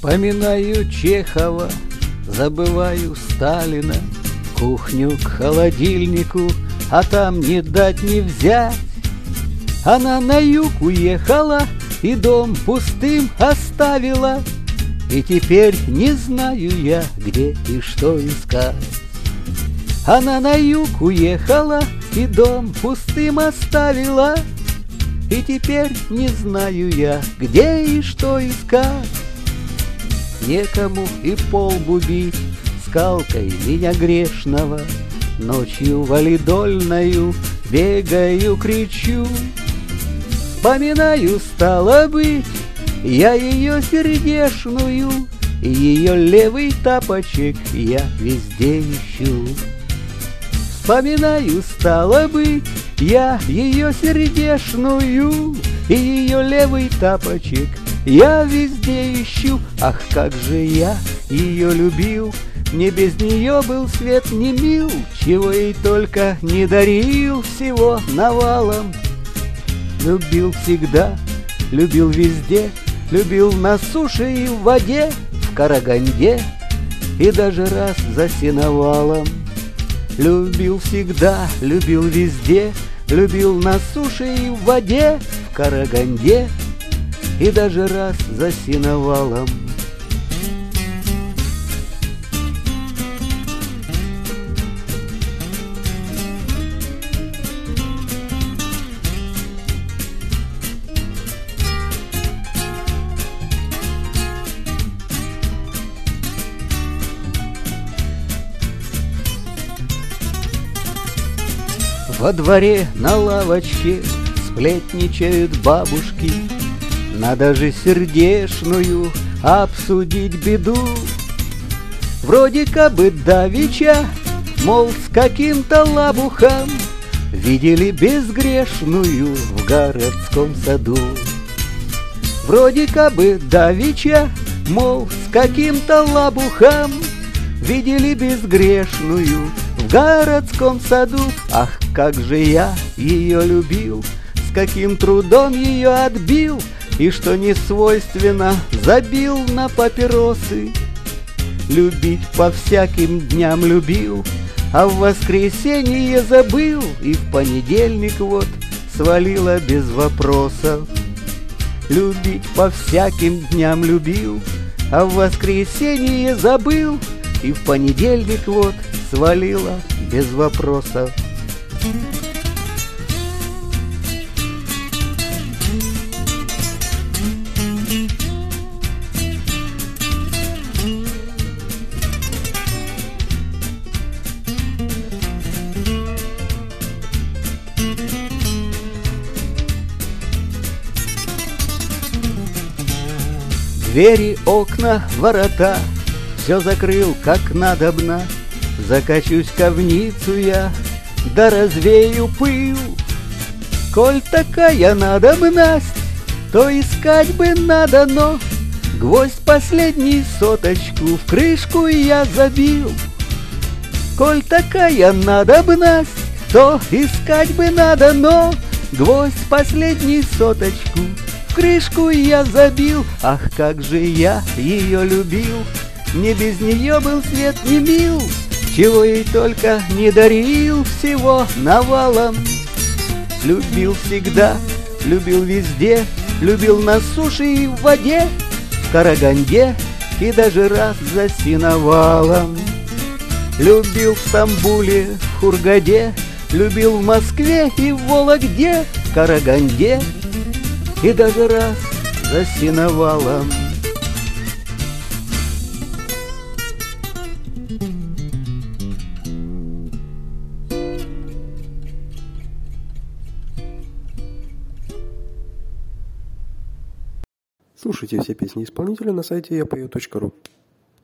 Вспоминаю Чехова, забываю Сталина, кухню к холодильнику, а там не дать не взять. Она на юг уехала и дом пустым оставила, и теперь не знаю я, где и что искать. Она на юг уехала и дом пустым оставила, и теперь не знаю я, где и что искать. Некому и полбу бить скалкой меня грешного, ночью валидольною бегаю, кричу. Вспоминаю, стало быть, я ее сердешную, и ее левый тапочек я везде ищу. Вспоминаю, стало быть, я ее сердешную, и ее левый тапочек я везде ищу. Ах, как же я ее любил, мне без нее был свет не мил, чего ей только не дарил, всего навалом. Любил всегда, любил везде, любил на суше и в воде, в Караганде и даже раз за сеновалом. Любил всегда, любил везде, любил на суше и в воде, в Караганде и даже раз за сеновалом. Во дворе на лавочке сплетничают бабушки, надо же сердешную обсудить беду. Вроде кабы давеча, мол, с каким-то лабухом видели безгрешную в городском саду. Вроде кабы давеча, мол, с каким-то лабухом видели безгрешную в городском саду. Ах, как же я ее любил, с каким трудом ее отбил, и что не свойственно, забил на папиросы. Любить по всяким дням любил, а в воскресенье забыл, и в понедельник вот свалила без вопросов. Любить по всяким дням любил, а в воскресенье забыл, и в понедельник вот свалила без вопросов. Двери, окна, ворота все закрыл как надобно. Закачусь ковницу я, да развею пыл. Коль такая надобность, то искать бы надо, но гвоздь последний соточку в крышку я забил. Коль такая надобность, то искать бы надо, но гвоздь последний соточку в крышку я забил. Ах, как же я ее любил, мне без нее был свет не мил, чего ей только не дарил, всего навалом. Любил всегда, любил везде, любил на суше и в воде, в Караганде и даже раз за сеновалом. Любил в Стамбуле, в Хургаде, любил в Москве и в Вологде, в Караганде и даже раз за сеновалом. Слушайте все песни исполнителя на сайте yapeo.ru.